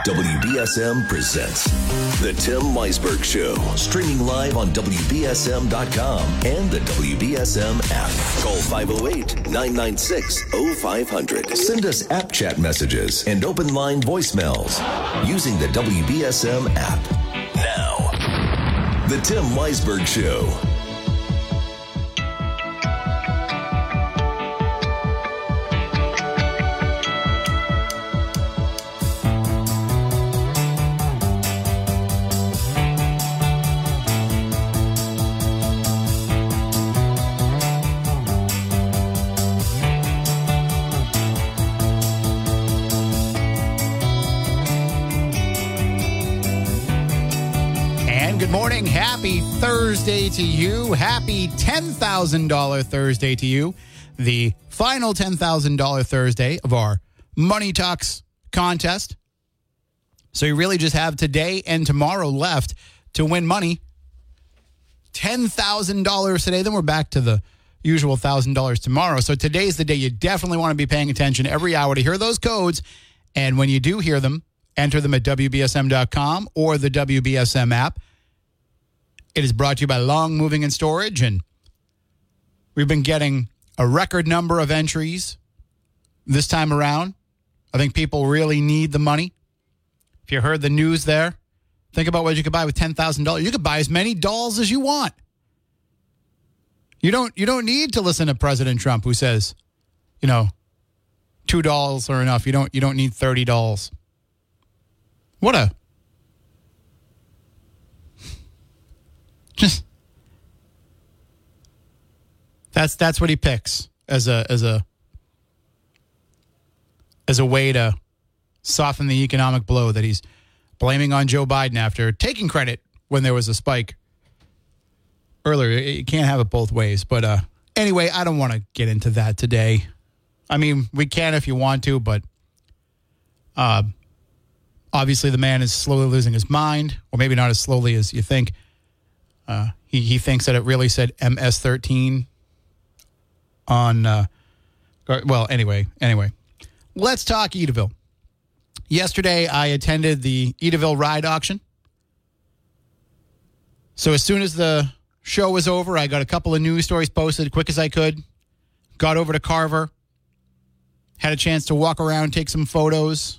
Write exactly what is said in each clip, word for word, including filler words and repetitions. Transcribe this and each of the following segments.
W B S M presents The Tim Weisberg Show. Streaming live on W B S M dot com and the W B S M app. Call five oh eight, nine nine six, oh five hundred. Send us app chat messages and open line voicemails using the W B S M app. Now, The Tim Weisberg Show. Morning. Happy Thursday to you. Happy ten thousand dollars Thursday to you. The final ten thousand dollars Thursday of our Money Talks contest. So you really just have today and tomorrow left to win money. ten thousand dollars today. Then we're back to the usual one thousand dollars tomorrow. So today's the day you definitely want to be paying attention every hour to hear those codes. And when you do hear them, enter them at W B S M dot com or the W B S M app. It is brought to you by Long Moving and Storage, and we've been getting a record number of entries this time around. I think people really need the money. If you heard the news there, think about what you could buy with ten thousand dollars. You could buy as many dolls as you want. You don't, you don't need to listen to President Trump, who says, you know, two dolls are enough. You don't, you don't need thirty dolls. What a... Just that's that's what he picks as a as a as a way to soften the economic blow that he's blaming on Joe Biden after taking credit when there was a spike earlier. You can't have it both ways. But uh, anyway, I don't want to get into that today. I mean, we can if you want to, but uh, obviously the man is slowly losing his mind, or maybe not as slowly as you think. Uh, he, he thinks that it really said M S thirteen on, uh, well, anyway, anyway. Let's talk Edaville. Yesterday, I attended the Edaville ride auction. So as soon as the show was over, I got a couple of news stories posted quick as I could. Got over to Carver. Had a chance to walk around, take some photos.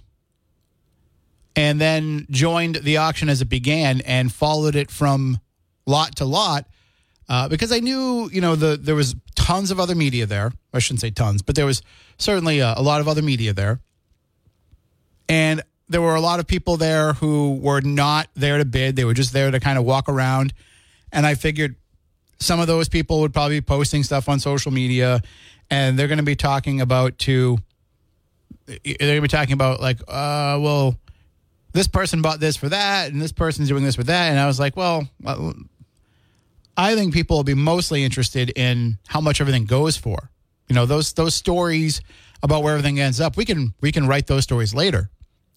And then joined the auction as it began and followed it from lot to lot, uh, because I knew, you know, the there was tons of other media there. I shouldn't say tons, but there was certainly a, a lot of other media there. And there were a lot of people there who were not there to bid. They were just there to kind of walk around. And I figured some of those people would probably be posting stuff on social media, and they're going to be talking about to, they're going to be talking about like, uh, well, this person bought this for that, and this person's doing this for that. And I was like, well, I think people will be mostly interested in how much everything goes for. You know, those those stories about where everything ends up, we can we can write those stories later.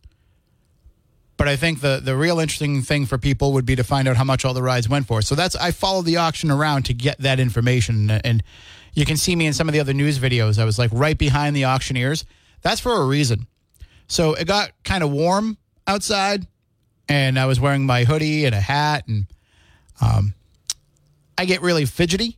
But I think the the real interesting thing for people would be to find out how much all the rides went for. So that's I followed the auction around to get that information. And you can see me in some of the other news videos. I was like right behind the auctioneers. That's for a reason. So it got kind of warm outside, and I was wearing my hoodie and a hat, and um, I get really fidgety,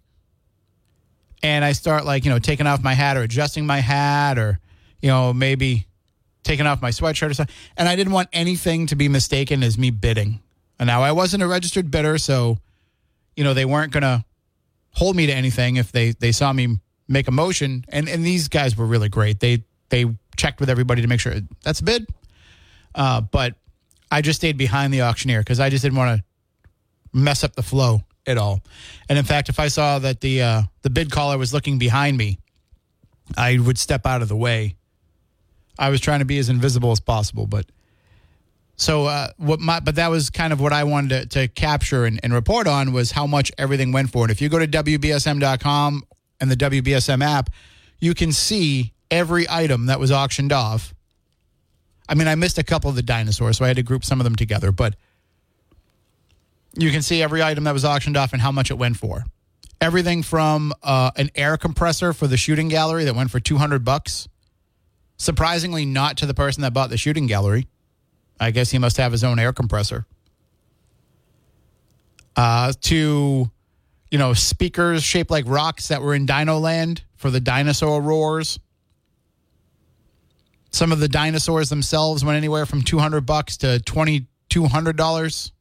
and I start like, you know, taking off my hat or adjusting my hat, or, you know, maybe taking off my sweatshirt or something. And I didn't want anything to be mistaken as me bidding. And now I wasn't a registered bidder, so, you know, they weren't going to hold me to anything if they, they saw me make a motion. And, and these guys were really great. They, they checked with everybody to make sure that's a bid. Uh, but I just stayed behind the auctioneer because I just didn't want to mess up the flow at all. And in fact, if I saw that the uh, the bid caller was looking behind me, I would step out of the way. I was trying to be as invisible as possible. But so uh, what my but that was kind of what I wanted to, to capture and, and report on was how much everything went for. And if you go to W B S M dot com and the W B S M app, you can see every item that was auctioned off. I mean, I missed a couple of the dinosaurs, so I had to group some of them together. But you can see every item that was auctioned off and how much it went for. Everything from uh, an air compressor for the shooting gallery that went for two hundred bucks. Surprisingly, not to the person that bought the shooting gallery. I guess he must have his own air compressor. Uh, to, you know, speakers shaped like rocks that were in Dino Land for the dinosaur roars. Some of the dinosaurs themselves went anywhere from two hundred bucks to twenty-two hundred dollars.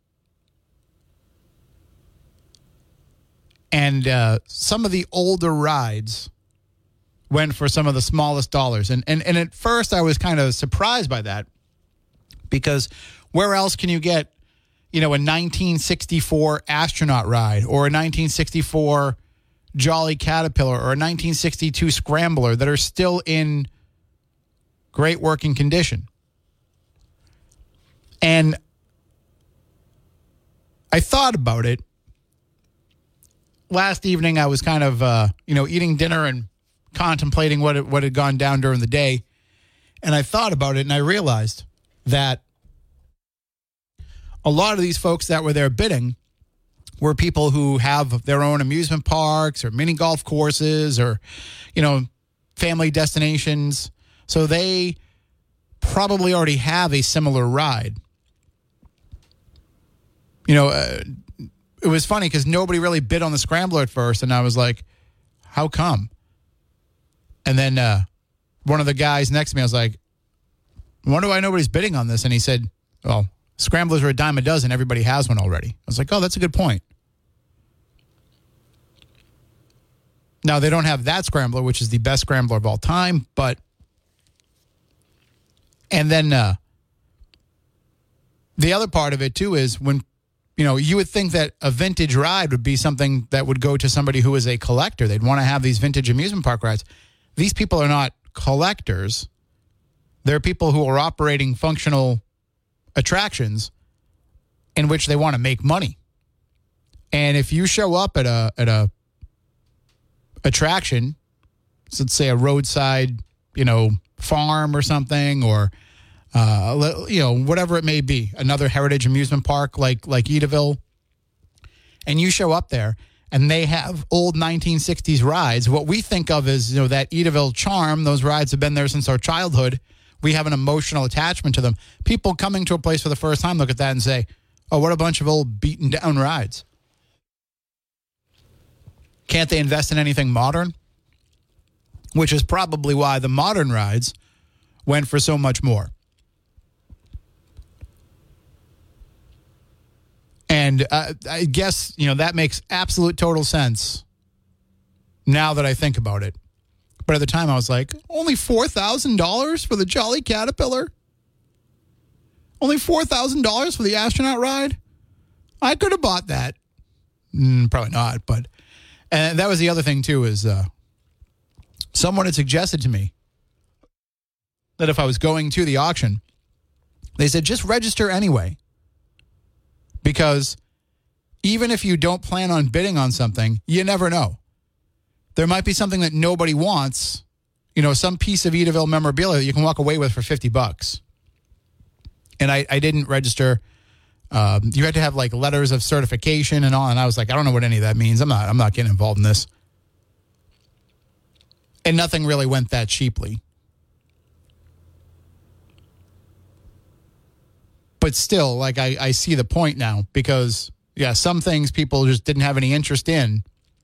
And uh, some of the older rides went for some of the smallest dollars. And, and and at first I was kind of surprised by that, because where else can you get, you know, a nineteen sixty-four astronaut ride or a nineteen sixty-four Jolly Caterpillar or a nineteen sixty-two Scrambler that are still in great working condition? And I thought about it. Last evening I was kind of, uh, you know, eating dinner and contemplating what it, what had gone down during the day. And I thought about it and I realized that a lot of these folks that were there bidding were people who have their own amusement parks or mini golf courses or, you know, family destinations. So they probably already have a similar ride. You know, uh, it was funny because nobody really bid on the Scrambler at first. And I was like, how come? And then uh, one of the guys next to me, I was like, wonder why nobody's bidding on this? And he said, well, Scramblers are a dime a dozen. Everybody has one already. I was like, oh, that's a good point. Now, they don't have that Scrambler, which is the best Scrambler of all time, but... And then uh, the other part of it, too, is when, you know, you would think that a vintage ride would be something that would go to somebody who is a collector. They'd want to have these vintage amusement park rides. These people are not collectors. They're people who are operating functional attractions in which they want to make money. And if you show up at a at a attraction, so let's say a roadside, you know, farm or something, or uh, you know, whatever it may be, another heritage amusement park like like Edaville, and you show up there and they have old nineteen sixties rides, what we think of as, you know, that Edaville charm, those rides have been there since our childhood. We have an emotional attachment to them. People coming to a place for the first time look at that and say, oh, what a bunch of old beaten down rides. Can't they invest in anything modern? Which is probably why the modern rides went for so much more. And uh, I guess, you know, that makes absolute total sense now that I think about it. But at the time I was like, only four thousand dollars for the Jolly Caterpillar? Only four thousand dollars for the astronaut ride? I could have bought that. Mm, probably not, but... And that was the other thing, too, is... Uh, Someone had suggested to me that if I was going to the auction, they said, just register anyway. Because even if you don't plan on bidding on something, you never know. There might be something that nobody wants, you know, some piece of Edaville memorabilia that you can walk away with for fifty bucks. And I, I didn't register. Um, you had to have like letters of certification and all. And I was like, I don't know what any of that means. I'm not, I'm not getting involved in this. And nothing really went that cheaply. But still, like, I, I see the point now because, yeah, some things people just didn't have any interest in.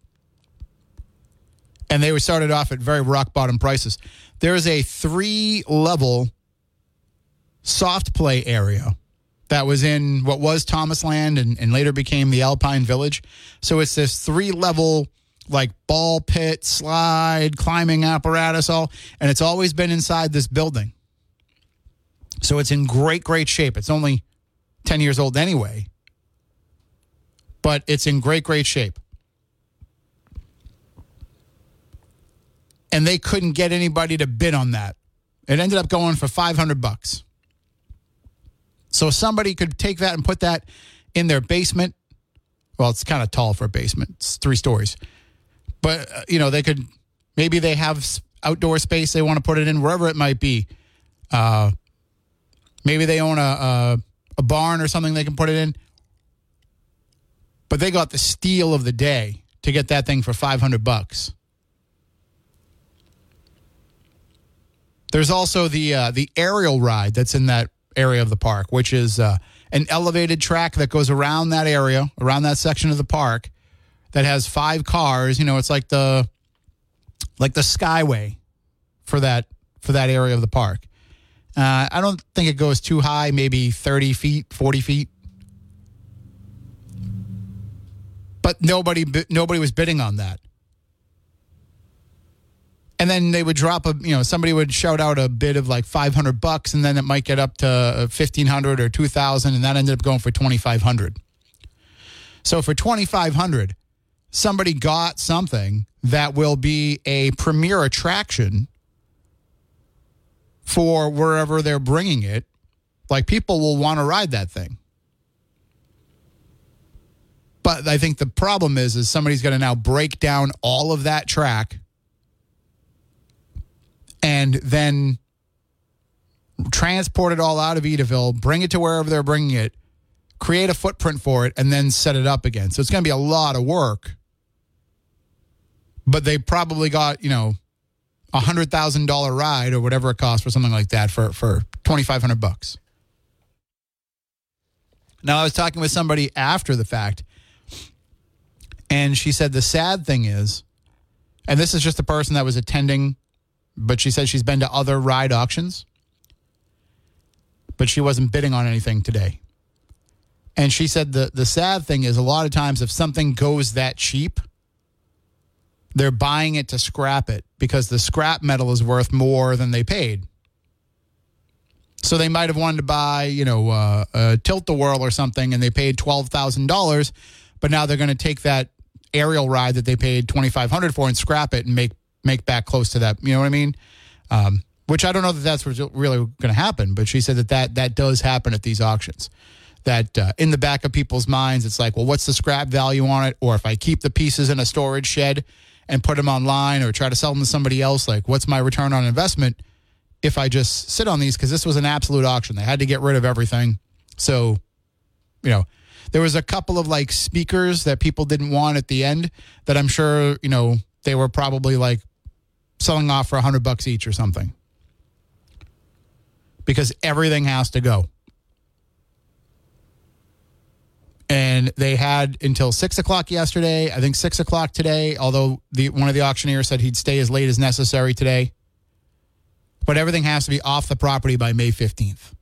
And they were started off at very rock bottom prices. There is a three-level soft play area that was in what was Thomas Land and, and later became the Alpine Village. So it's this three-level like ball pit, slide, climbing apparatus, all, and it's always been inside this building. So it's in great, great shape. It's only ten years old anyway, but it's in great, great shape. And they couldn't get anybody to bid on that. It ended up going for five hundred bucks. So somebody could take that and put that in their basement. Well, it's kind of tall for a basement. It's three stories. But, uh, you know, they could, maybe they have outdoor space they want to put it in, wherever it might be. Uh, maybe they own a, a a barn or something they can put it in. But they got the steal of the day to get that thing for five hundred bucks. There's also the uh, the aerial ride that's in that area of the park, which is uh, an elevated track that goes around that area, around that section of the park, that has five cars. You know, it's like the like the Skyway for that for that area of the park. Uh, I don't think it goes too high, maybe thirty feet, forty feet. But nobody nobody was bidding on that. And then they would drop a, you know, somebody would shout out a bid of like five hundred bucks, and then it might get up to fifteen hundred or two thousand, and that ended up going for twenty-five hundred. So for twenty-five hundred, somebody got something that will be a premier attraction for wherever they're bringing it. Like, people will want to ride that thing. But I think the problem is, is somebody's going to now break down all of that track and then transport it all out of Edaville, bring it to wherever they're bringing it, create a footprint for it, and then set it up again. So it's going to be a lot of work. But they probably got, you know, a one hundred thousand dollars ride or whatever it costs for something like that for, for twenty-five hundred bucks. Now, I was talking with somebody after the fact, and she said the sad thing is, and this is just a person that was attending, but she said she's been to other ride auctions, but she wasn't bidding on anything today. And she said the, the sad thing is, a lot of times if something goes that cheap, they're buying it to scrap it because the scrap metal is worth more than they paid. So they might have wanted to buy, you know, uh, a Tilt-A-Whirl or something, and they paid twelve thousand dollars, but now they're going to take that aerial ride that they paid twenty-five hundred dollars for and scrap it and make make back close to that. You know what I mean? Um, which I don't know that that's really going to happen, but she said that that, that does happen at these auctions. That uh, in the back of people's minds, it's like, well, what's the scrap value on it? Or if I keep the pieces in a storage shed and put them online or try to sell them to somebody else, like, what's my return on investment if I just sit on these? Because this was an absolute auction. They had to get rid of everything. So, you know, there was a couple of, like, speakers that people didn't want at the end that I'm sure, you know, they were probably, like, selling off for one hundred bucks each or something. Because everything has to go. And they had until six o'clock yesterday, I think six o'clock today, although the one of the auctioneers said he'd stay as late as necessary today. But everything has to be off the property by May fifteenth.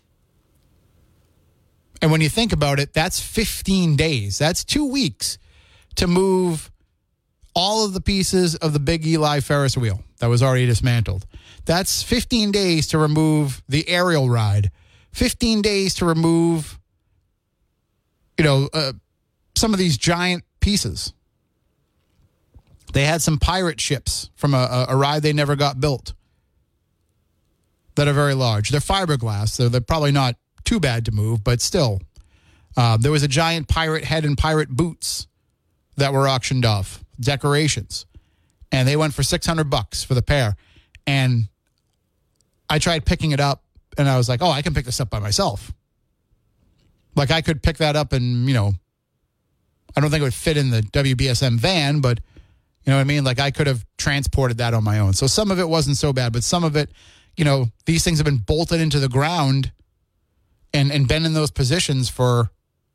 And when you think about it, that's fifteen days. That's two weeks to move all of the pieces of the Big Eli Ferris wheel that was already dismantled. That's fifteen days to remove the aerial ride. fifteen days to remove, you know, uh, some of these giant pieces. They had some pirate ships from a, a ride they never got built that are very large. They're fiberglass, so they're probably not too bad to move, but still. Uh, there was a giant pirate head and pirate boots that were auctioned off, decorations, and they went for six hundred bucks for the pair. And I tried picking it up, and I was like, oh, I can pick this up by myself. Like, I could pick that up and, you know, I don't think it would fit in the W B S M van, but, you know what I mean? Like, I could have transported that on my own. So some of it wasn't so bad, but some of it, you know, these things have been bolted into the ground and, and been in those positions for,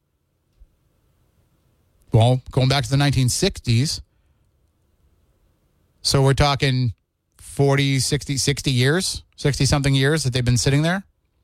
well, going back to the nineteen sixties. So we're talking forty, sixty, sixty years, sixty-something years that they've been sitting there.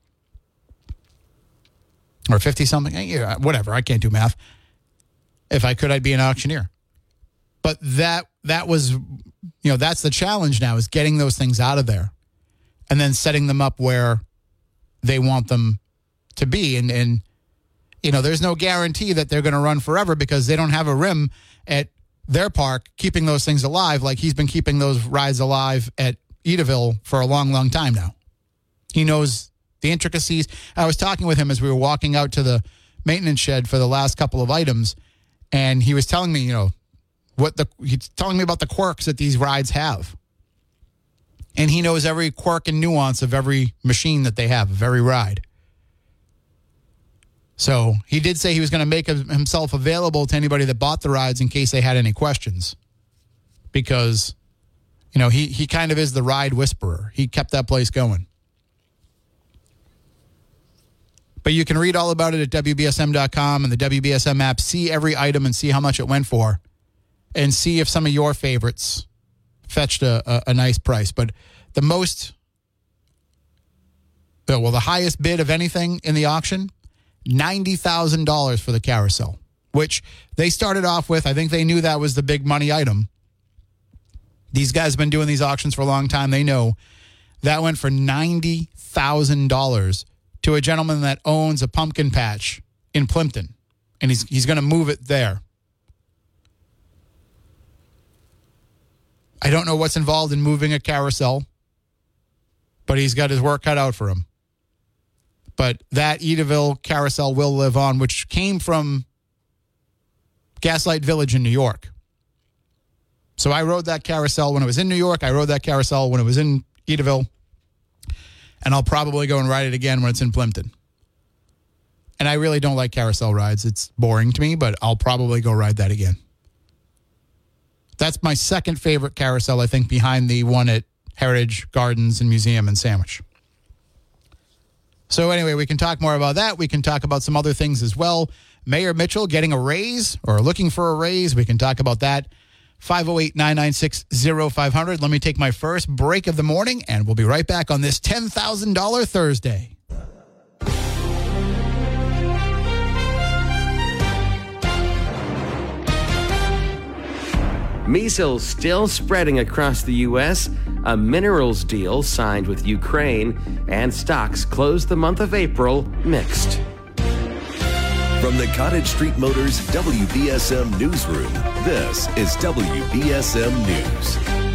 Or fifty-something, yeah, whatever. I can't do math. If I could, I'd be an auctioneer. But that that was, you know, that's the challenge now, is getting those things out of there and then setting them up where they want them to be. And, and you know, there's no guarantee that they're going to run forever because they don't have a rim at their park keeping those things alive like he's been keeping those rides alive at Edaville for a long, long time now. He knows the intricacies. I was talking with him as we were walking out to the maintenance shed for the last couple of items, and he was telling me, you know, what the he's telling me about the quirks that these rides have. And he knows every quirk and nuance of every machine that they have, of every ride. So he did say he was going to make himself available to anybody that bought the rides in case they had any questions. Because, you know, he, he kind of is the ride whisperer. He kept that place going. But you can read all about it at W B S M dot com and the W B S M app. See every item and see how much it went for. And see if some of your favorites fetched a, a, a nice price. But the most, well, the highest bid of anything in the auction, ninety thousand dollars for the carousel, which they started off with. I think they knew that was the big money item. These guys have been doing these auctions for a long time. They know that went for ninety thousand dollars to a gentleman that owns a pumpkin patch in Plimpton. And he's he's going to move it there. I don't know what's involved in moving a carousel, but he's got his work cut out for him. But that Edaville carousel will live on, which came from Gaslight Village in New York. So I rode that carousel when it was in New York. I rode that carousel when it was in Edaville. And I'll probably go and ride it again when it's in Plimpton. And I really don't like carousel rides. It's boring to me, but I'll probably go ride that again. That's my second favorite carousel, I think, behind the one at Heritage Gardens and Museum in Sandwich. So anyway, we can talk more about that. We can talk about some other things as well. Mayor Mitchell getting a raise or looking for a raise. We can talk about that. five oh eight, nine nine six, oh five hundred. Let me take my first break of the morning, and we'll be right back on this ten thousand dollars Thursday. Measles still spreading across the U S, a minerals deal signed with Ukraine, and stocks closed the month of April mixed. From the Cottage Street Motors W B S M Newsroom, this is W B S M News.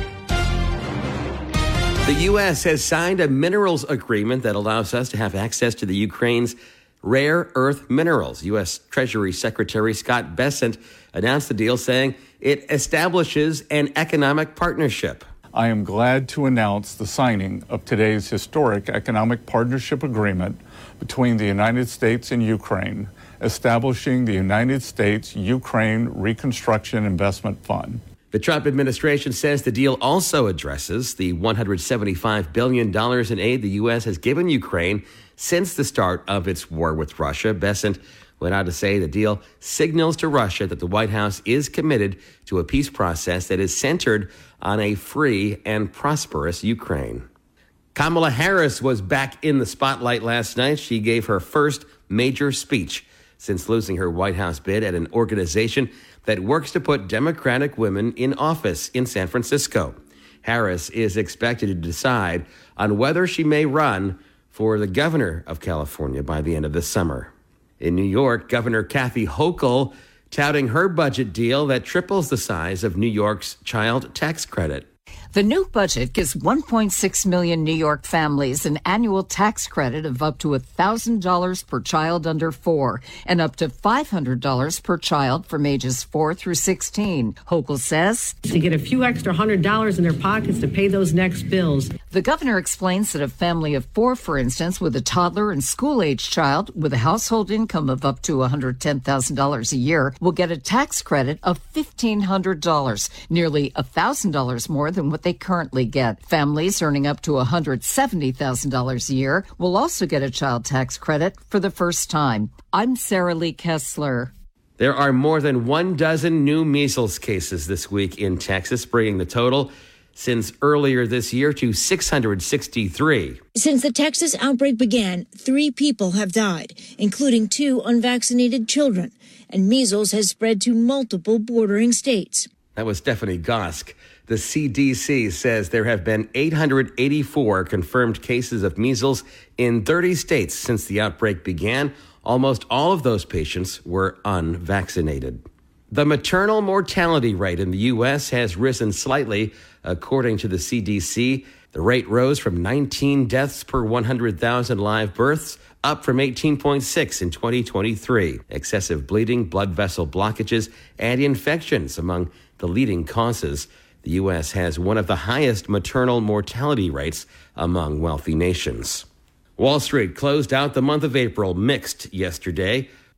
The U S has signed a minerals agreement that allows us to have access to the Ukraine's rare earth minerals. U S Treasury Secretary Scott Bessent announced the deal, saying it establishes an economic partnership. I am glad to announce the signing of today's historic economic partnership agreement between the United States and Ukraine, establishing the United States-Ukraine Reconstruction Investment Fund. The Trump administration says the deal also addresses the one hundred seventy-five billion dollars in aid the U S has given Ukraine since the start of its war with Russia. Bessent went on to say the deal signals to Russia that the White House is committed to a peace process that is centered on a free and prosperous Ukraine. Kamala Harris was back in the spotlight last night. She gave her first major speech since losing her White House bid at an organization that works to put Democratic women in office in San Francisco. Harris is expected to decide on whether she may run for the governor of California by the end of this summer. In New York, Governor Kathy Hochul touting her budget deal that triples the size of New York's child tax credit. The new budget gives one point six million New York families an annual tax credit of up to one thousand dollars per child under four and up to five hundred dollars per child from ages four through sixteen. Hochul says, to get a few extra hundred dollars in their pockets to pay those next bills. The governor explains that a family of four, for instance, with a toddler and school-age child with a household income of up to one hundred ten thousand dollars a year will get a tax credit of fifteen hundred dollars, nearly one thousand dollars more than what they currently get. Families earning up to one hundred seventy thousand dollars a year will also get a child tax credit for the first time. I'm Sarah Lee Kessler. There are more than one dozen new measles cases this week in Texas, bringing the total since earlier this year to six hundred sixty-three. Since the Texas outbreak began, three people have died, including two unvaccinated children, and measles has spread to multiple bordering states. That was Stephanie Gosk. The C D C says there have been eight hundred eighty-four confirmed cases of measles in thirty states since the outbreak began. Almost all of those patients were unvaccinated. The maternal mortality rate in the U S has risen slightly, according to the C D C. The rate rose from nineteen deaths per one hundred thousand live births, up from eighteen point six in twenty twenty-three. Excessive bleeding, blood vessel blockages, and infections among the leading causes. The U S has one of the highest maternal mortality rates among wealthy nations. Wall Street closed out the month of April mixed yesterday.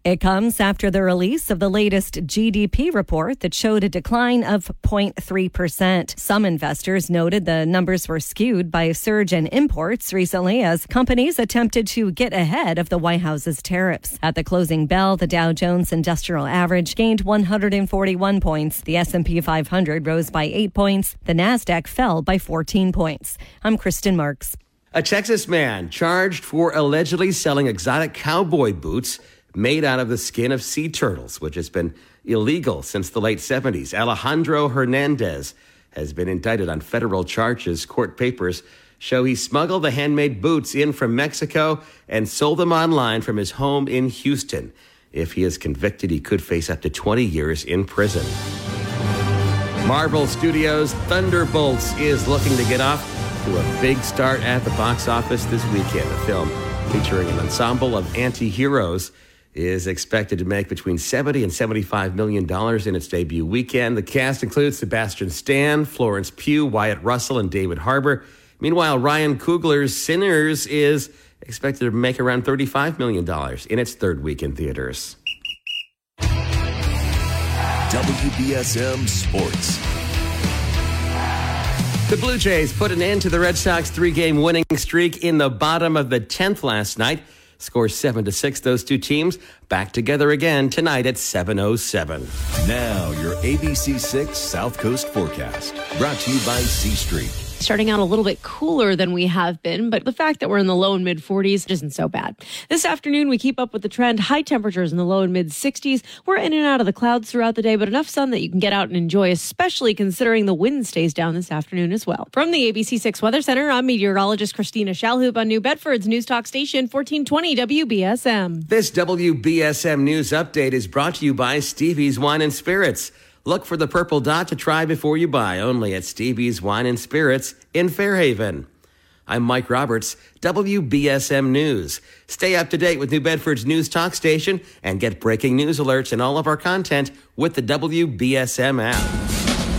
It comes after the release of the latest G D P report that showed a decline of zero point three percent. Some investors noted the numbers were skewed by a surge in imports recently as companies attempted to get ahead of the White House's tariffs. At the closing bell, the Dow Jones Industrial Average gained one hundred forty-one points. The S and P five hundred rose by eight points. The Nasdaq fell by fourteen points. I'm Kristen Marks. A Texas man charged for allegedly selling exotic cowboy boots made out of the skin of sea turtles, which has been illegal since the late seventies. Alejandro Hernandez has been indicted on federal charges. Court papers show he smuggled the handmade boots in from Mexico and sold them online from his home in Houston. If he is convicted, he could face up to twenty years in prison. Marvel Studios' Thunderbolts is looking to get off to a big start at the box office this weekend. The film, featuring an ensemble of anti-heroes, is expected to make between seventy and seventy-five million dollars in its debut weekend. The cast includes Sebastian Stan, Florence Pugh, Wyatt Russell, and David Harbour. Meanwhile, Ryan Coogler's Sinners is expected to make around thirty-five million dollars in its third week in theaters. W B S M Sports. The Blue Jays put an end to the Red Sox three-game winning streak in the bottom of the tenth last night. Score seven to six, those two teams back together again tonight at seven oh seven. Now your A B C six South Coast forecast, brought to you by C Street. Starting out a little bit cooler than we have been, but the fact that we're in the low and mid forties isn't so bad. This afternoon, we keep up with the trend. High temperatures in the low and mid sixties. We're in and out of the clouds throughout the day, but enough sun that you can get out and enjoy, especially considering the wind stays down this afternoon as well. From the A B C six Weather Center, I'm meteorologist Christina Shalhoub on New Bedford's News Talk Station, fourteen twenty W B S M. This W B S M News Update is brought to you by Stevie's Wine and Spirits. Look for the purple dot to try before you buy, only at Stevie's Wine and Spirits in Fairhaven. I'm Mike Roberts, W B S M News. Stay up to date with New Bedford's News Talk Station and get breaking news alerts and all of our content with the W B S M app.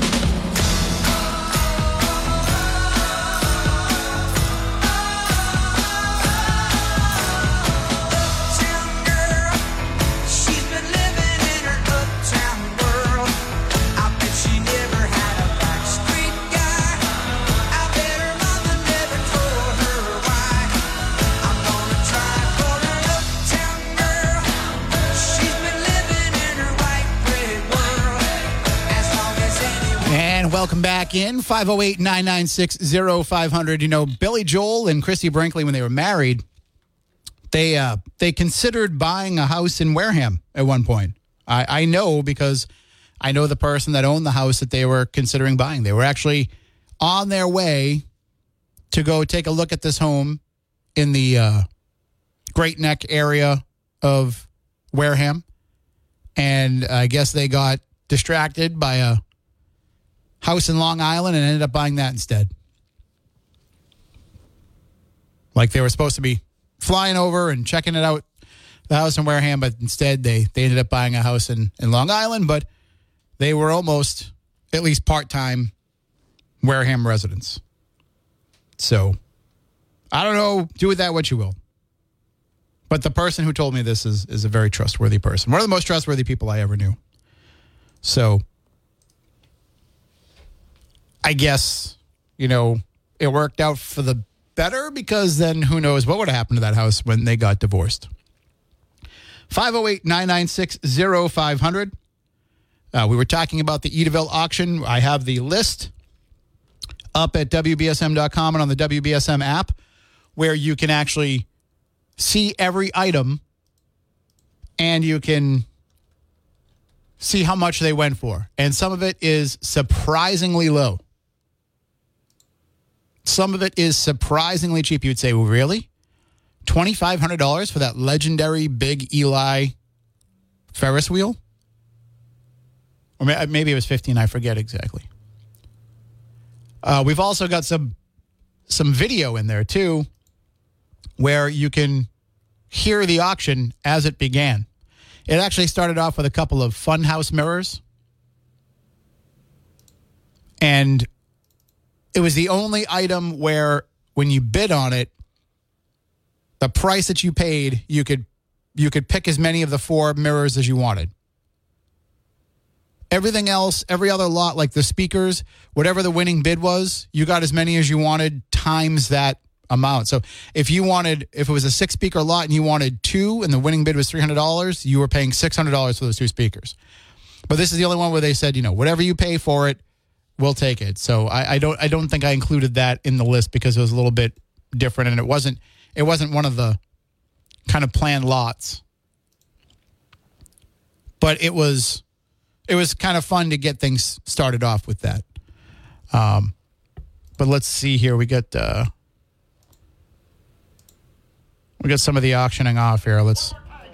Welcome back in. five oh eight, nine nine six, oh five hundred. You know, Billy Joel and Christy Brinkley, when they were married, they uh, they considered buying a house in Wareham at one point. I, I know because I know the person that owned the house that they were considering buying. They were actually on their way to go take a look at this home in the uh, Great Neck area of Wareham. And I guess they got distracted by a house in Long Island and ended up buying that instead. Like they were supposed to be flying over and checking it out, the house in Wareham, but instead they, they ended up buying a house in, in Long Island, but they were almost at least part-time Wareham residents. So I don't know, do with that what you will. But the person who told me this is, is a very trustworthy person. One of the most trustworthy people I ever knew. So I guess, you know, it worked out for the better because then who knows what would have happened to that house when they got divorced. five oh eight, nine nine six, oh five hundred. Uh, we were talking about the Edaville auction. I have the list up at W B S M dot com and on the W B S M app where you can actually see every item and you can see how much they went for. And some of it is surprisingly low. Some of it is surprisingly cheap. You'd say, well, really? twenty-five hundred dollars for that legendary Big Eli Ferris wheel? Or maybe it was fifteen, I forget exactly. Uh, we've also got some some video in there, too, where you can hear the auction as it began. It actually started off with a couple of funhouse mirrors. And it was the only item where when you bid on it, the price that you paid, you could you could pick as many of the four mirrors as you wanted. Everything else, every other lot, like the speakers, whatever the winning bid was, you got as many as you wanted times that amount. So if you wanted, if it was a six speaker lot and you wanted two and the winning bid was three hundred dollars, you were paying six hundred dollars for those two speakers. But this is the only one where they said, you know, whatever you pay for it, we'll take it. So I, I don't, I don't think I included that in the list because it was a little bit different and it wasn't, it wasn't one of the kind of planned lots. But it was, it was kind of fun to get things started off with that. Um, but let's see here. We got, uh, we got some of the auctioning off here. Let's.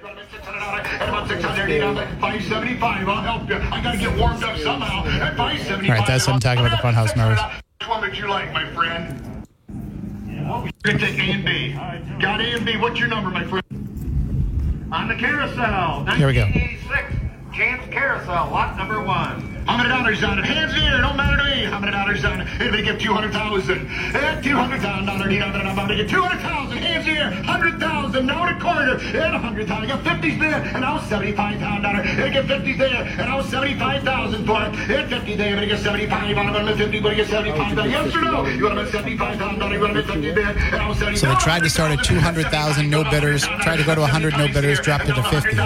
five seventy-five, I'll help you. I gotta get warmed up somehow. At five seventy-five. All right, that's what I'm talking about the Funhouse mirrors. Which one would you like, my friend? It's A and B. Got A and B. What's your number, my friend? On the carousel. Here we go. nineteen eighty-six. Chance Carousel, lot number one. How many dollars on it? Hands in the air, don't matter to me. How many dollars on it? Anybody give two hundred thousand dollars? And two hundred thousand dollars. I'm about to get two hundred thousand dollars. Hands in the air, one hundred thousand dollars. Now in a quarter, and one hundred thousand dollars. I got fifties there, and now seventy-five thousand dollars. And I get fifties there, and now seventy-five thousand dollars for it. And fifty there, and I get seventy-five. I'm going to fifty, but I get seventy-five dollars. Yes or no? You want to bet seventy-five thousand dollars? You want to bet fifty there, and now seventy-five. So they tried to start at two hundred thousand, no bidders. Tried to go to one hundred, no bidders. Dropped it to fifty.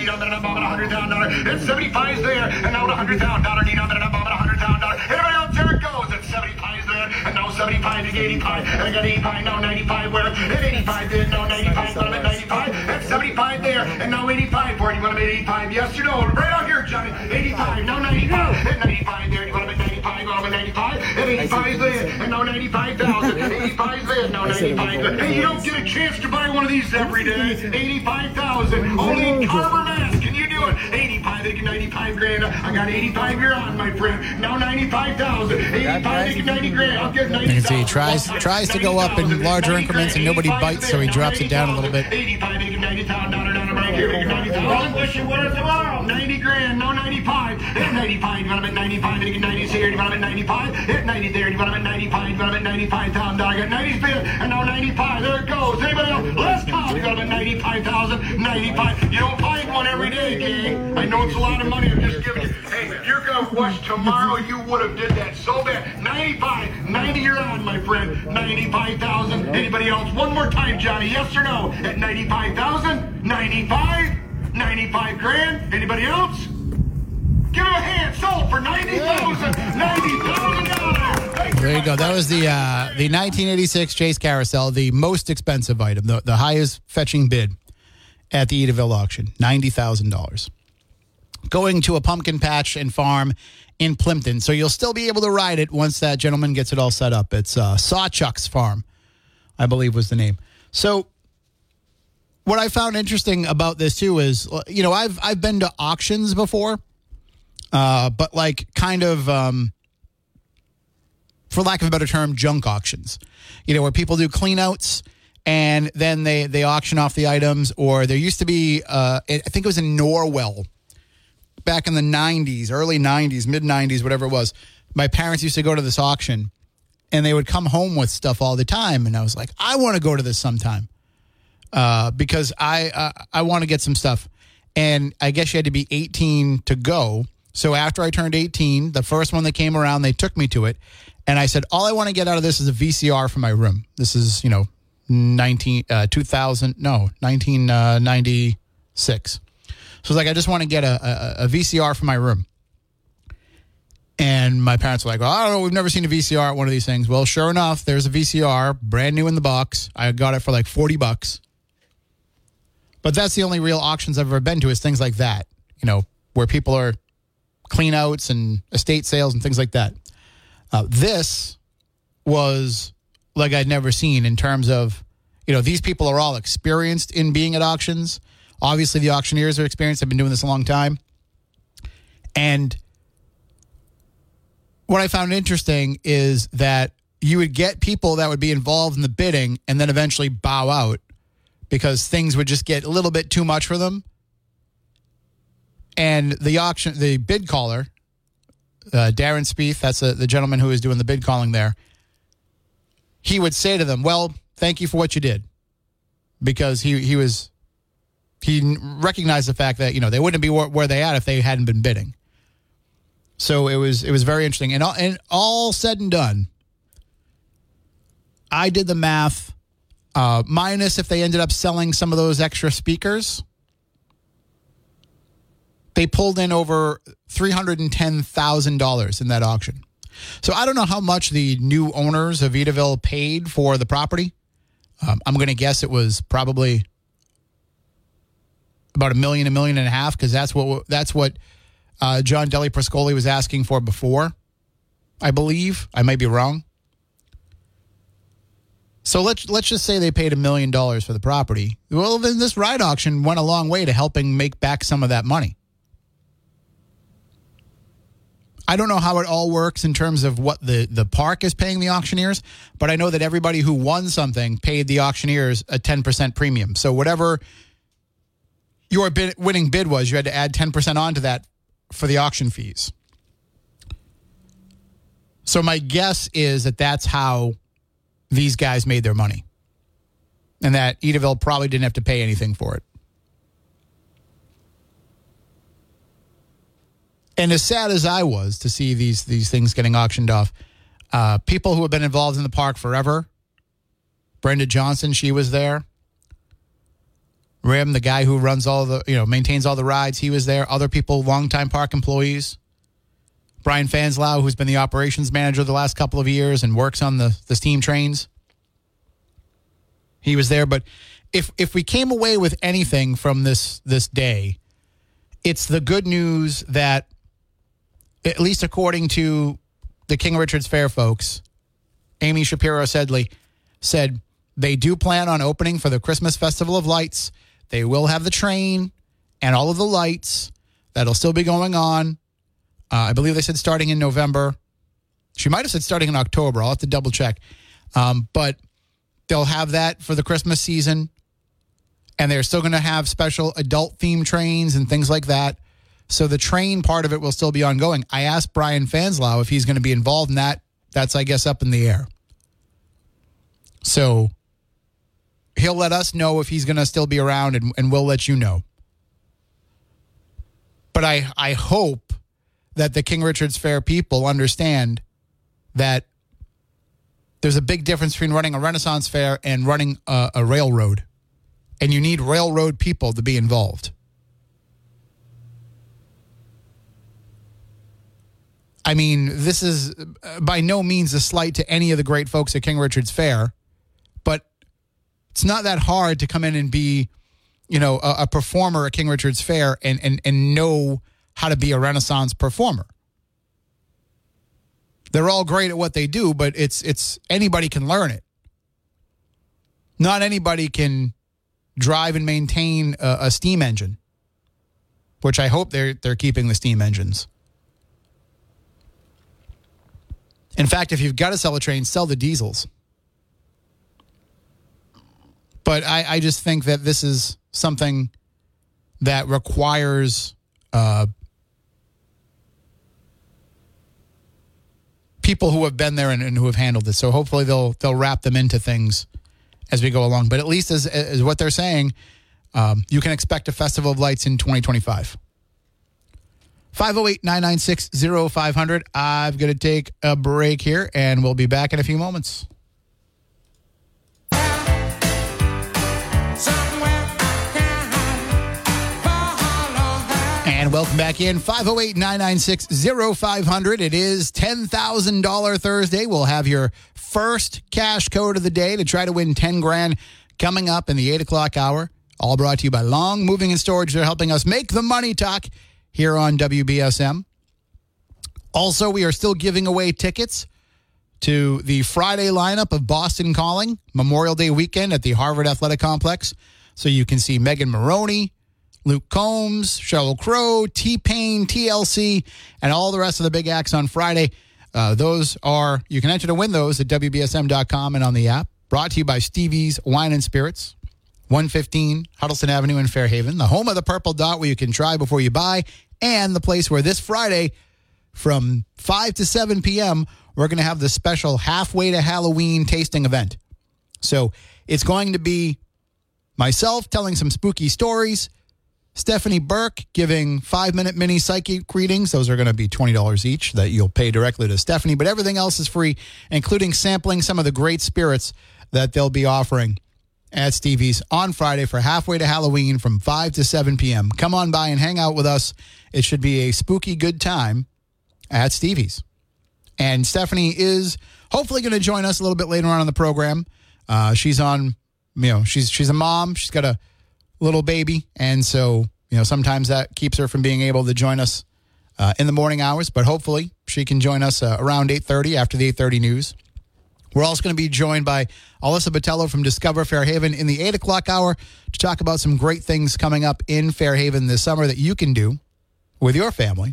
And seventy-five there, and now one hundred thousand dollars. Need on it about one hundred thousand dollars. Everybody else, there it goes. At seventy-five there, and now seventy-five to eighty-five. And I got eighty-five, now ninety-five where? And eighty-five there, now ninety-five, but I'm at ninety-five. And seventy-five there, and now eighty-five for it. You want to bet eighty-five? Yes or no? Right out here, Johnny. eighty-five, now ninety-five. And ninety-five there, you want to bet ninety-five? Well, I'm at ninety-five. And eighty-five there, and now ninety-five thousand. eighty-five there, now ninety-five. Hey, you don't get a chance to buy one of these every day. eighty-five thousand. Only in Carver, Mass. Can you do it? eighty-five, they get ninety-five grand. I got eighty-five here on, my friend. Now ninety-five thousand. eighty-five, they get ninety grand. I'll get ninety thousand. You can see he tries, tries to go up in larger increments and nobody bites, so he drops it down a little bit. eighty-five, they get ninety thousand dollars down right here. They get ninety thousand. Wish you would tomorrow. ninety grand. Now ninety-five. Hit ninety-five. You want to bet ninety-five. They get ninety here. You want to bet ninety-five. Hit ninety there. You want to bet ninety-five. You want to bet ninety-five thousand dollars. I got nineties bid. And now ninety-five. There it goes. Anybody else? Let's count. You got to bet ninety-five thousand. ninety-five. You don't find one every day, gang. I know it's a lot of money. I'm just giving you. Hey, if you're going to watch tomorrow, you would have did that so bad. ninety-five. ninety you're on, my friend. ninety-five thousand. Anybody else? One more time, Johnny. Yes or no? At ninety-five thousand? ninety-five? ninety-five grand? Anybody else? Give him a hand. Sold for ninety thousand dollars. ninety thousand dollars. There you go. That was the uh, the nineteen eighty-six Chase Carousel, the most expensive item, the, the highest fetching bid at the Edaville auction, ninety thousand dollars. Going to a pumpkin patch and farm in Plimpton. So you'll still be able to ride it once that gentleman gets it all set up. It's uh, Sawchuck's Farm, I believe was the name. So what I found interesting about this too is, you know, I've I've been to auctions before, uh, but like kind of, um, for lack of a better term, junk auctions. You know, where people do cleanouts and then they they auction off the items. Or there used to be, uh, I think it was in Norwell, back in the nineties, early nineties, mid nineties, whatever it was. My parents used to go to this auction and they would come home with stuff all the time. And I was like, I want to go to this sometime uh, because I, uh, I want to get some stuff. And I guess you had to be eighteen to go. So after I turned eighteen, the first one that came around, they took me to it. And I said, all I want to get out of this is a V C R for my room. This is, you know, nineteen, uh, two thousand, no, nineteen ninety-six. So I was like, I just want to get a, a, a V C R for my room. And my parents were like, well, I don't know, we've never seen a V C R at one of these things. Well, sure enough, there's a V C R, brand new in the box. I got it for like forty bucks. But that's the only real auctions I've ever been to, is things like that, you know, where people are clean outs and estate sales and things like that. Uh, this was like I'd never seen in terms of, you know, these people are all experienced in being at auctions. Obviously, the auctioneers are experienced. I've been doing this a long time. And what I found interesting is that you would get people that would be involved in the bidding and then eventually bow out because things would just get a little bit too much for them. And the auction, the bid caller, uh, Darren Spieth, that's a, the gentleman who is doing the bid calling there, he would say to them, well, thank you for what you did. Because he, he was he recognized the fact that, you know, they wouldn't be where, where they at if they hadn't been bidding. So it was it was very interesting. And all, and all said and done, I did the math, uh, minus if they ended up selling some of those extra speakers. They pulled in over three hundred ten thousand dollars in that auction. So I don't know how much the new owners of Edaville paid for the property. Um, I'm going to guess it was probably about a million, a million and a half, because that's what that's what uh, John Deli Priscoli was asking for before, I believe. I might be wrong. So let's let's just say they paid a million dollars for the property. Well, then this ride auction went a long way to helping make back some of that money. I don't know how it all works in terms of what the, the park is paying the auctioneers, but I know that everybody who won something paid the auctioneers a ten percent premium. So whatever your bid, winning bid was, you had to add ten percent onto that for the auction fees. So my guess is that that's how these guys made their money, and that Edaville probably didn't have to pay anything for it. And as sad as I was to see these these things getting auctioned off, uh, people who have been involved in the park forever, Brenda Johnson, she was there. Rim, the guy who runs all the, you know, maintains all the rides, he was there. Other people, longtime park employees. Brian Fanslau, who's been the operations manager the last couple of years and works on the, the steam trains. He was there. But if if we came away with anything from this this day, it's the good news that, at least according to the King Richard's Fair folks, Amy Shapiro Sedley said they do plan on opening for the Christmas Festival of Lights. They will have the train and all of the lights. That'll still be going on. Uh, I believe they said starting in November. She might have said starting in October. I'll have to double check. Um, but they'll have that for the Christmas season. And they're still going to have special adult-themed trains and things like that. So the train part of it will still be ongoing. I asked Brian Fanslau if he's going to be involved in that. That's, I guess, up in the air. So he'll let us know if he's going to still be around, and, and we'll let you know. But I, I hope that the King Richard's Fair people understand that there's a big difference between running a Renaissance Fair and running a, a railroad. And you need railroad people to be involved. I mean, this is by no means a slight to any of the great folks at King Richard's Fair, but it's not that hard to come in and be, you know, a, a performer at King Richard's Fair and, and, and know how to be a Renaissance performer. They're all great at what they do, but it's it's anybody can learn it. Not anybody can drive and maintain a, a steam engine, which I hope they're they're keeping the steam engines. In fact, if you've got to sell a train, sell the diesels. But I, I just think that this is something that requires uh, people who have been there and, and who have handled this. So hopefully they'll they'll wrap them into things as we go along. But at least as, as what they're saying, um, you can expect a Festival of Lights in twenty twenty-five. five oh eight, nine nine six, oh five hundred. I'm going to take a break here, and we'll be back in a few moments. And welcome back in. five oh eight, nine nine six, oh five hundred. It is ten thousand dollars Thursday. We'll have your first cash code of the day to try to win ten grand coming up in the eight o'clock hour. All brought to you by Long Moving and Storage. They're helping us make the money talk here on W B S M. Also, we are still giving away tickets to the Friday lineup of Boston Calling, Memorial Day weekend at the Harvard Athletic Complex. So you can see Megan Maroney, Luke Combs, Sheryl Crow, T-Pain, T L C, and all the rest of the big acts on Friday. Uh, those are, you can enter to win those at W B S M dot com and on the app. Brought to you by Stevie's Wine and Spirits, one fifteen Huddleston Avenue in Fairhaven, the home of the Purple Dot where you can try before you buy, and the place where this Friday from five to seven p.m., we're going to have the special halfway to Halloween tasting event. So it's going to be myself telling some spooky stories, Stephanie Burke giving five-minute mini psychic readings. Those are going to be twenty dollars each that you'll pay directly to Stephanie, but everything else is free, including sampling some of the great spirits that they'll be offering at Stevie's on Friday for halfway to Halloween from five to seven p.m. Come on by and hang out with us. It should be a spooky good time at Stevie's. And Stephanie is hopefully going to join us a little bit later on in the program. Uh, she's on, you know, she's she's a mom. She's got a little baby. And so, you know, sometimes that keeps her from being able to join us uh, in the morning hours. But hopefully she can join us uh, around eight thirty after the eight thirty news. We're also going to be joined by Alyssa Botello from Discover Fairhaven in the eight o'clock hour to talk about some great things coming up in Fairhaven this summer that you can do with your family.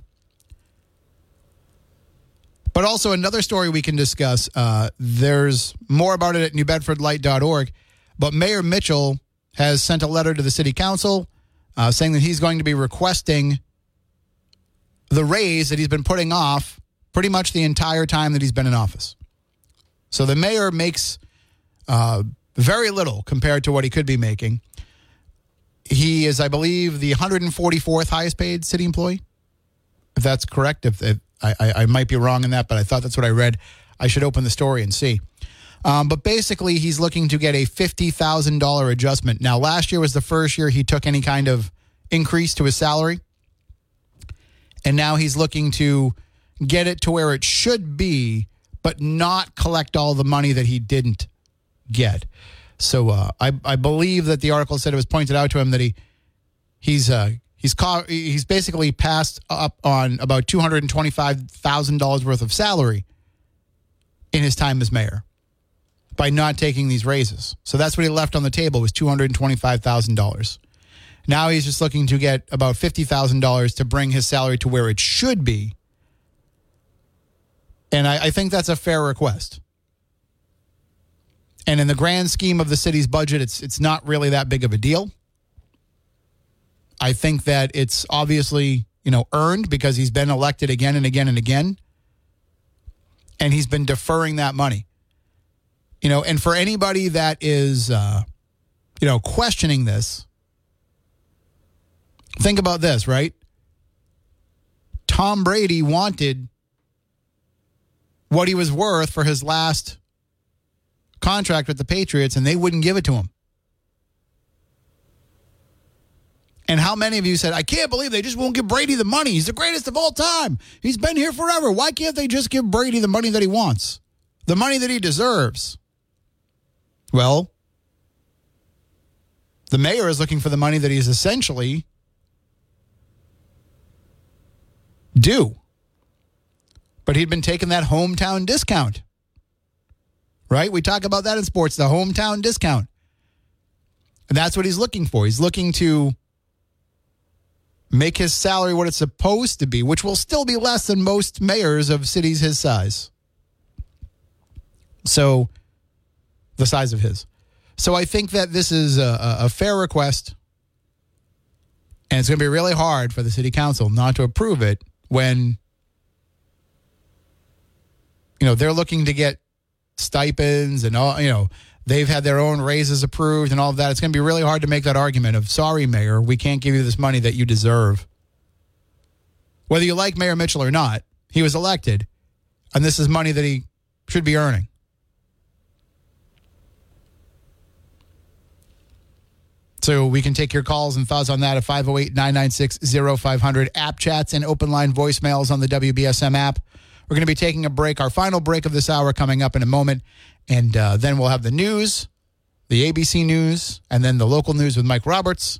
But also another story we can discuss. Uh, there's more about it at new bedford light dot org. But Mayor Mitchell has sent a letter to the city council uh, saying that he's going to be requesting the raise that he's been putting off pretty much the entire time that he's been in office. So the mayor makes uh, very little compared to what he could be making. He is, I believe, the one hundred forty-fourth highest paid city employee, if that's correct. If, if I, I, I might be wrong in that, but I thought that's what I read. I should open the story and see. Um, but basically, he's looking to get a fifty thousand dollars adjustment. Now, last year was the first year he took any kind of increase to his salary. And now he's looking to get it to where it should be, but not collect all the money that he didn't get. So uh, I, I believe that the article said it was pointed out to him that he he's uh, he's ca- he's basically passed up on about two hundred twenty-five thousand dollars worth of salary in his time as mayor by not taking these raises. So that's what he left on the table was two hundred twenty-five thousand dollars. Now he's just looking to get about fifty thousand dollars to bring his salary to where it should be. And I, I think that's a fair request. And in the grand scheme of the city's budget, it's it's not really that big of a deal. I think that it's obviously, you know, earned because he's been elected again and again and again. And he's been deferring that money. You know, and for anybody that is, uh, you know, questioning this, think about this, right? Tom Brady wanted what he was worth for his last contract with the Patriots, and they wouldn't give it to him. And how many of you said, I can't believe they just won't give Brady the money. He's the greatest of all time. He's been here forever. Why can't they just give Brady the money that he wants? The money that he deserves? Well, the mayor is looking for the money that he's essentially due. But he'd been taking that hometown discount. Right? We talk about that in sports, the hometown discount. And that's what he's looking for. He's looking to make his salary what it's supposed to be, which will still be less than most mayors of cities his size. So, the size of his. So I think that this is a, a fair request. And it's going to be really hard for the city council not to approve it when, you know, they're looking to get stipends and all, you know, they've had their own raises approved and all of that. It's going to be really hard to make that argument of, sorry, Mayor, we can't give you this money that you deserve. Whether you like Mayor Mitchell or not, he was elected, and this is money that he should be earning. So we can take your calls and thoughts on that at five oh eight, nine nine six, oh five hundred. App chats and open line voicemails on the W B S M app. We're going to be taking a break, our final break of this hour coming up in a moment. And uh, then we'll have the news, the A B C News, and then the local news with Mike Roberts.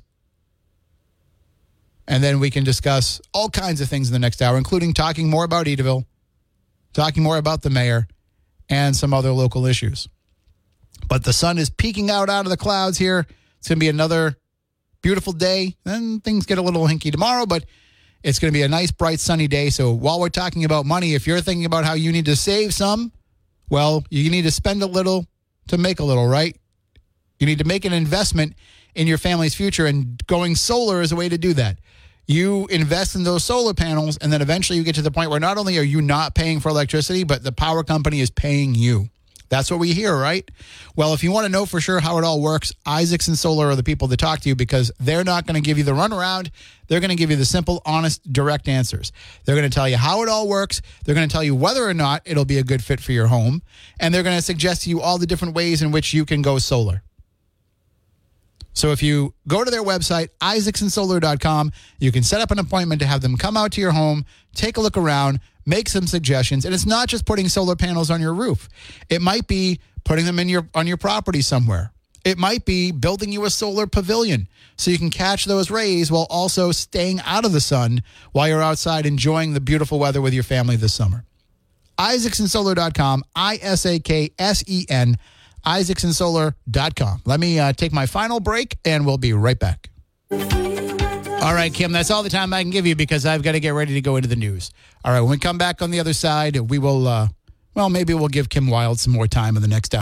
And then we can discuss all kinds of things in the next hour, including talking more about Edaville, talking more about the mayor, and some other local issues. But the sun is peeking out out of the clouds here. It's going to be another beautiful day. Then things get a little hinky tomorrow, but it's going to be a nice, bright, sunny day. So while we're talking about money, if you're thinking about how you need to save some, well, you need to spend a little to make a little, right? You need to make an investment in your family's future, and going solar is a way to do that. You invest in those solar panels, and then eventually you get to the point where not only are you not paying for electricity, but the power company is paying you. That's what we hear, right? Well, if you want to know for sure how it all works, Isaacson Solar are the people to talk to you because they're not going to give you the runaround. They're going to give you the simple, honest, direct answers. They're going to tell you how it all works. They're going to tell you whether or not it'll be a good fit for your home. And they're going to suggest to you all the different ways in which you can go solar. So if you go to their website, isaacson solar dot com, you can set up an appointment to have them come out to your home, take a look around, make some suggestions. And it's not just putting solar panels on your roof. It might be putting them in your on your property somewhere. It might be building you a solar pavilion so you can catch those rays while also staying out of the sun while you're outside enjoying the beautiful weather with your family this summer. isaacson solar dot com, I S A K S E N, isaacson solar dot com. Let me uh, take my final break, and we'll be right back. All right, Kim, that's all the time I can give you because I've got to get ready to go into the news. All right, when we come back on the other side, we will, uh, well, maybe we'll give Kim Wilde some more time in the next hour.